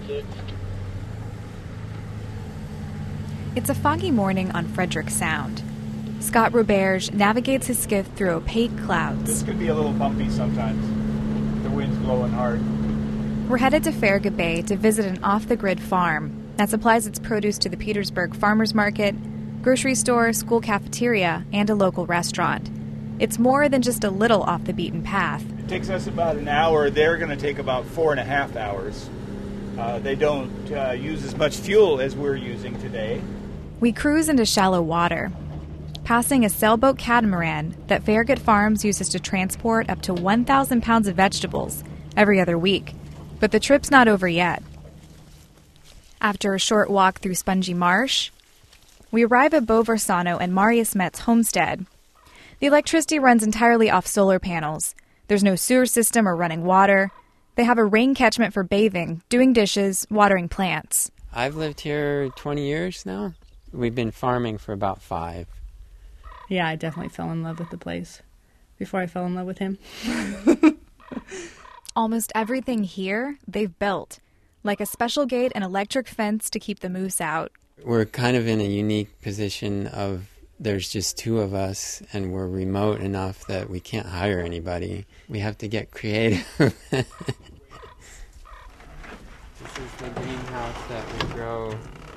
It's a foggy morning on Frederick Sound. Scott Roberge navigates his skiff through opaque clouds. This could be a little bumpy sometimes. The wind's blowing hard. We're headed to Farragut Bay to visit an off-the-grid farm that supplies its produce to the Petersburg Farmers Market, grocery store, school cafeteria, and a local restaurant. It's more than just a little off the beaten path. It takes us about an hour. They're going to take about 4.5 hours. They don't use as much fuel as we're using today. We cruise into shallow water, passing a sailboat catamaran that Farragut Farms uses to transport up to 1,000 pounds of vegetables every other week. But the trip's not over yet. After a short walk through spongy marsh, we arrive at Bo Varsano and Marius Met's homestead. The electricity runs entirely off solar panels. There's no sewer system or running water. They have a rain catchment for bathing, doing dishes, watering plants. I've lived here 20 years now. We've been farming for about 5. Yeah, I definitely fell in love with the place before I fell in love with him. Almost everything here they've built, like a special gate and electric fence to keep the moose out. We're kind of in a unique position of there's just 2 of us, and we're remote enough that we can't hire anybody. We have to get creative. This is the greenhouse that we grow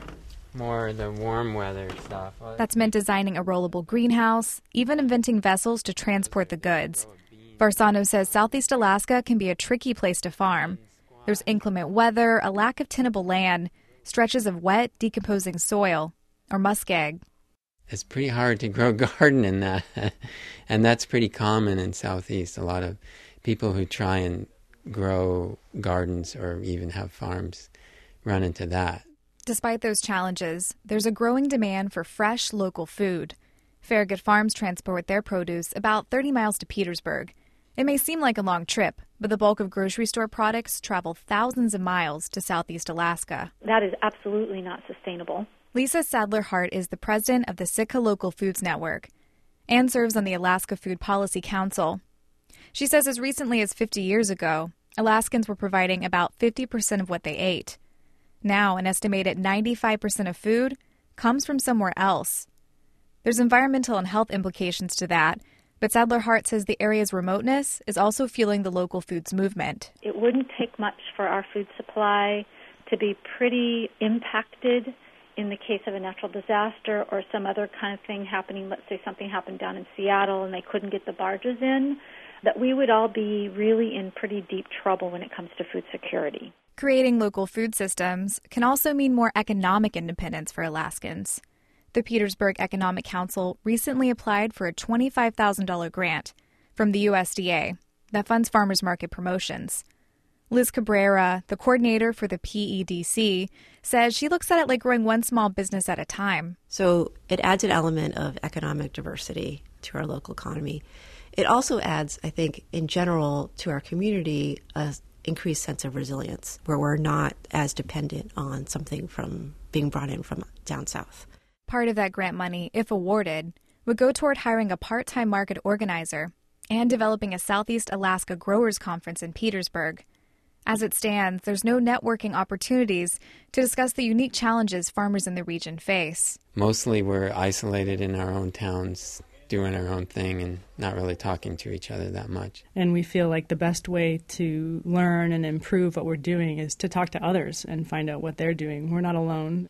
more of the warm weather stuff. That's meant designing a rollable greenhouse, even inventing vessels to transport the goods. Varsano says Southeast Alaska can be a tricky place to farm. There's inclement weather, a lack of tenable land, stretches of wet, decomposing soil, or muskeg. It's pretty hard to grow a garden in that, and that's pretty common in Southeast. A lot of people who try and grow gardens or even have farms run into that. Despite those challenges, there's a growing demand for fresh, local food. Farragut Farms transport their produce about 30 miles to Petersburg. It may seem like a long trip, but the bulk of grocery store products travel thousands of miles to Southeast Alaska. That is absolutely not sustainable. Lisa Sadler-Hart is the president of the Sitka Local Foods Network and serves on the Alaska Food Policy Council. She says as recently as 50 years ago, Alaskans were providing about 50% of what they ate. Now, an estimated 95% of food comes from somewhere else. There's environmental and health implications to that, but Sadler-Hart says the area's remoteness is also fueling the local foods movement. It wouldn't take much for our food supply to be pretty impacted in the case of a natural disaster or some other kind of thing happening. Let's say something happened down in Seattle and they couldn't get the barges in, that we would all be really in pretty deep trouble when it comes to food security. Creating local food systems can also mean more economic independence for Alaskans. The Petersburg Economic Council recently applied for a $25,000 grant from the USDA that funds farmers market promotions. Liz Cabrera, the coordinator for the PEDC, says she looks at it like growing one small business at a time. So it adds an element of economic diversity to our local economy. It also adds, I think, in general, to our community, a increased sense of resilience, where we're not as dependent on something from being brought in from down south. Part of that grant money, if awarded, would go toward hiring a part-time market organizer and developing a Southeast Alaska Growers Conference in Petersburg. As it stands, there's no networking opportunities to discuss the unique challenges farmers in the region face. Mostly we're isolated in our own towns, doing our own thing and not really talking to each other that much. And we feel like the best way to learn and improve what we're doing is to talk to others and find out what they're doing. We're not alone.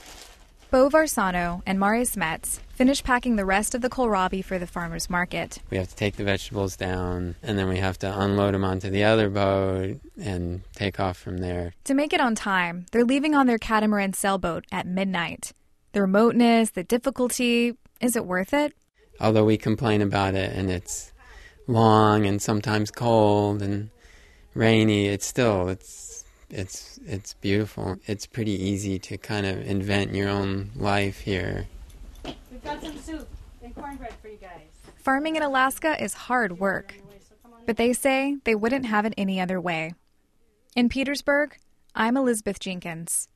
Bo Varsano and Marius Metz finish packing the rest of the kohlrabi for the farmers market. We have to take the vegetables down, and then we have to unload them onto the other boat and take off from there. To make it on time, they're leaving on their catamaran sailboat at midnight. The remoteness, the difficulty, is it worth it? Although we complain about it, and it's long and sometimes cold and rainy, it's beautiful. It's pretty easy to kind of invent your own life here. We've got some soup and cornbread for you guys. Farming in Alaska is hard work, but they say they wouldn't have it any other way. In Petersburg, I'm Elizabeth Jenkins.